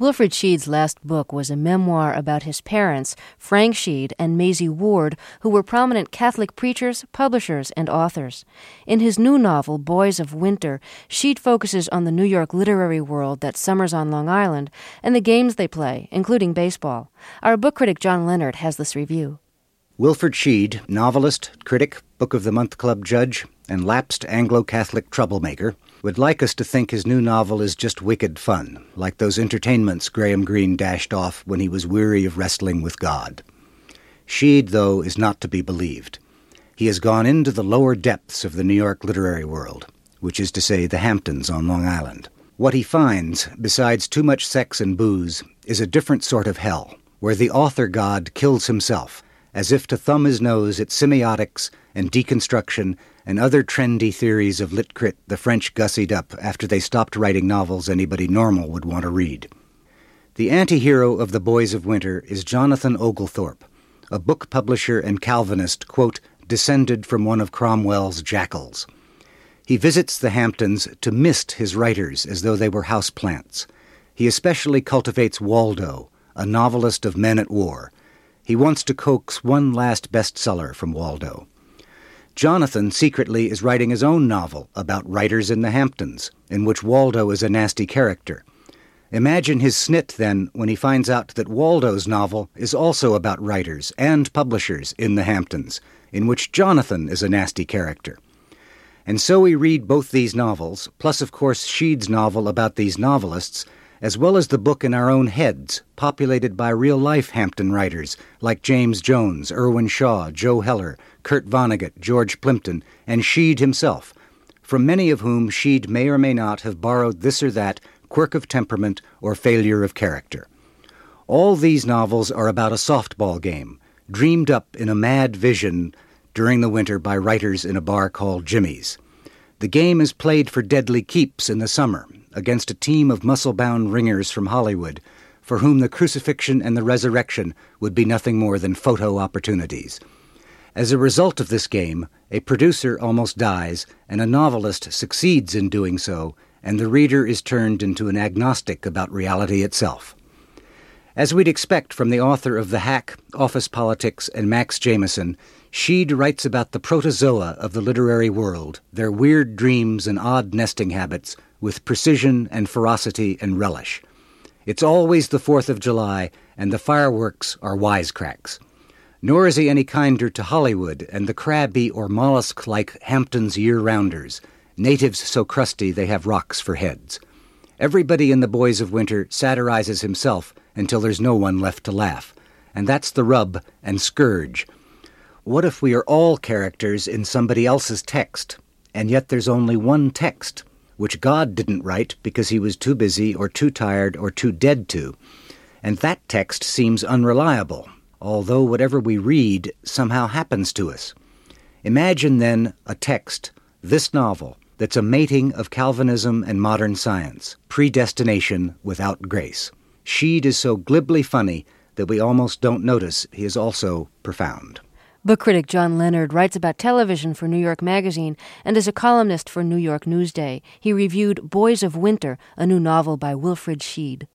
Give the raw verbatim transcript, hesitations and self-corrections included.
Wilfrid Sheed's last book was a memoir about his parents, Frank Sheed and Maisie Ward, who were prominent Catholic preachers, publishers, and authors. In his new novel, Boys of Winter, Sheed focuses on the New York literary world that summers on Long Island and the games they play, including baseball. Our book critic John Leonard has this review. Wilfrid Sheed, novelist, critic, Book of the Month Club judge, and lapsed Anglo-Catholic troublemaker, would like us to think his new novel is just wicked fun, like those entertainments Graham Greene dashed off when he was weary of wrestling with God. Sheed, though, is not to be believed. He has gone into the lower depths of the New York literary world, which is to say the Hamptons on Long Island. What he finds, besides too much sex and booze, is a different sort of hell, where the author-god kills himself, as if to thumb his nose at semiotics and deconstruction and other trendy theories of lit crit the French gussied up after they stopped writing novels anybody normal would want to read. The anti-hero of The Boys of Winter is Jonathan Oglethorpe, a book publisher and Calvinist, quote, descended from one of Cromwell's jackals. He visits the Hamptons to mist his writers as though they were houseplants. He especially cultivates Waldo, a novelist of men at war. He wants to coax one last bestseller from Waldo. Jonathan secretly is writing his own novel about writers in the Hamptons, in which Waldo is a nasty character. Imagine his snit, then, when he finds out that Waldo's novel is also about writers and publishers in the Hamptons, in which Jonathan is a nasty character. And so we read both these novels, plus of course Sheed's novel about these novelists, as well as the book in our own heads, populated by real-life Hampton writers like James Jones, Irwin Shaw, Joe Heller, Kurt Vonnegut, George Plimpton, and Sheed himself, from many of whom Sheed may or may not have borrowed this or that quirk of temperament or failure of character. All these novels are about a softball game, dreamed up in a mad vision during the winter by writers in a bar called Jimmy's. The game is played for deadly keeps in the summer, against a team of muscle-bound ringers from Hollywood, for whom the crucifixion and the resurrection would be nothing more than photo opportunities. As a result of this game, a producer almost dies, and a novelist succeeds in doing so, and the reader is turned into an agnostic about reality itself. As we'd expect from the author of The Hack, Office Politics, and Max Jameson, Sheed writes about the protozoa of the literary world, their weird dreams and odd nesting habits, with precision and ferocity and relish. It's always the Fourth of July, and the fireworks are wisecracks. Nor is he any kinder to Hollywood and the crabby or mollusk-like Hamptons year-rounders, natives so crusty they have rocks for heads. Everybody in The Boys of Winter satirizes himself until there's no one left to laugh, and that's the rub and scourge. What if we are all characters in somebody else's text, and yet there's only one text, which God didn't write because he was too busy or too tired or too dead to, and that text seems unreliable, although whatever we read somehow happens to us. Imagine, then, a text, this novel, that's a mating of Calvinism and modern science, predestination without grace. Sheed is so glibly funny that we almost don't notice he is also profound. Book critic John Leonard writes about television for New York Magazine and is a columnist for New York Newsday. He reviewed Boys of Winter, a new novel by Wilfrid Sheed.